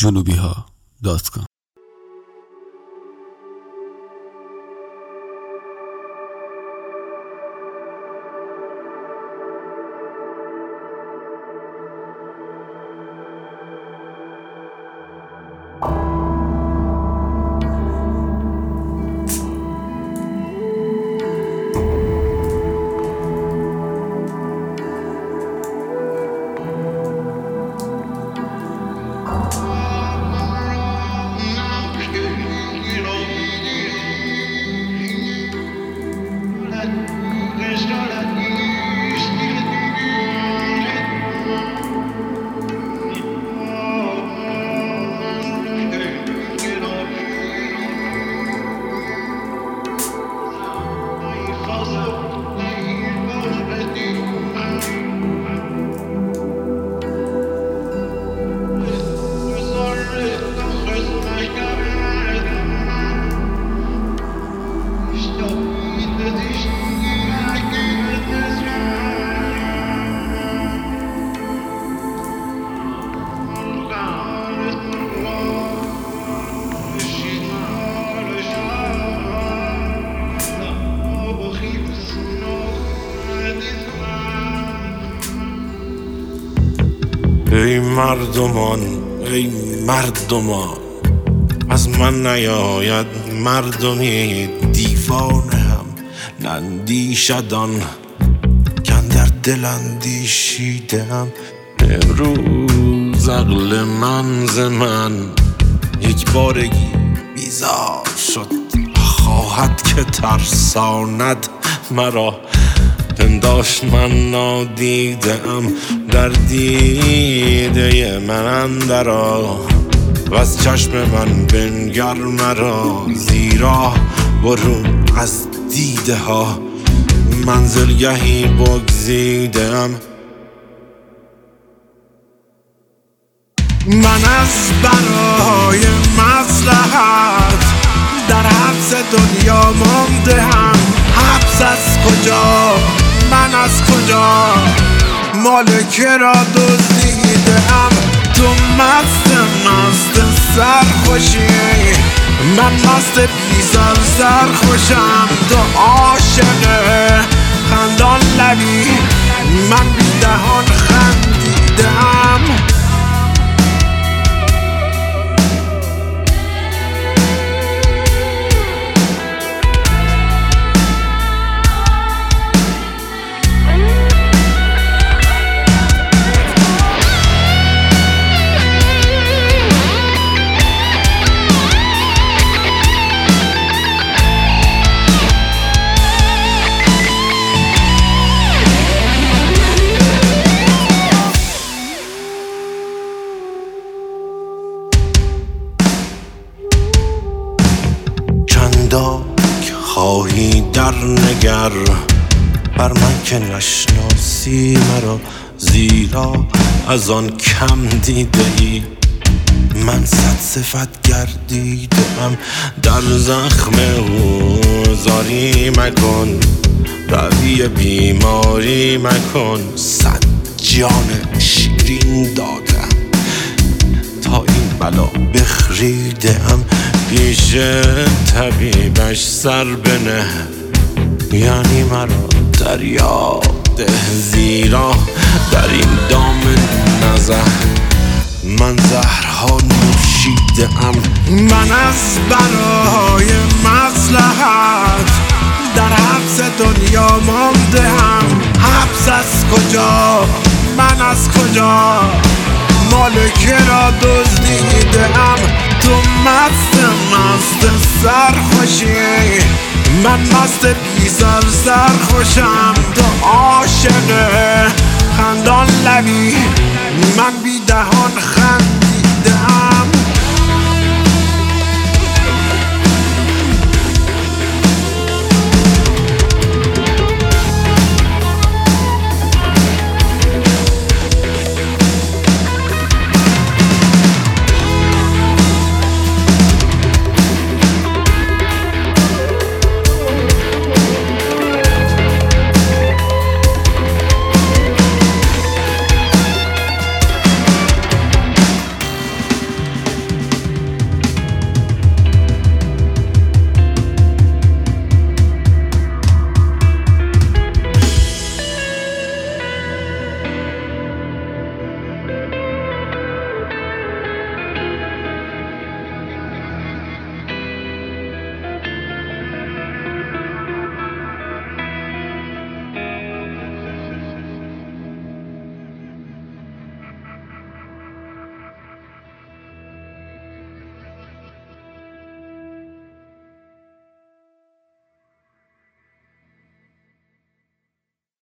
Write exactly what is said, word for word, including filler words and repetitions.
جنوبی ها دات کام. ای مردمان، ای مردمان، از من نیاید مردمی دیوانه هم نندیشدان کن در دل اندیشیدم. امروز عقل من ز من یک بارگی بیزار شد، خواهد که ترساند مرا. پنداشت من نادیدم در دیده من اندرا، و از چشم من بنگر مرا، زیرا برون از دیده ها منزلگهی بگزیدم. من از برای مصلحت در حبس دنیا مانده هم. حبس از کجا؟ من از کجا؟ مالکه را دزدیدم. تو مست مست سرخوشی، من مست بیزار سرخوشم. تو عاشق خندان لبی، من بی دهان خندیدم. خواهی در نگر بر من که نشناسی مرا، زیرا از آن کم دیده ای من صد صفت گردیدم. در زخم او زاری مکن، روی بیماری مکن. صد جان شیرین دادم تا این بلا بخریدم. پیش طبیبش سر بنه، یعنی مرا دریاب ده، زیرا در این دام نزه من زهرها نوشیدم. من از برای مصلحت در حبس دنیا مانده هم. حبس از کجا؟ من از کجا؟ مالکه را دزدیدم. تو مست مست سرخوشی، من مست بیزار سرخوشم. تو عاشق خندان لبی، من بی دهان خندیدم.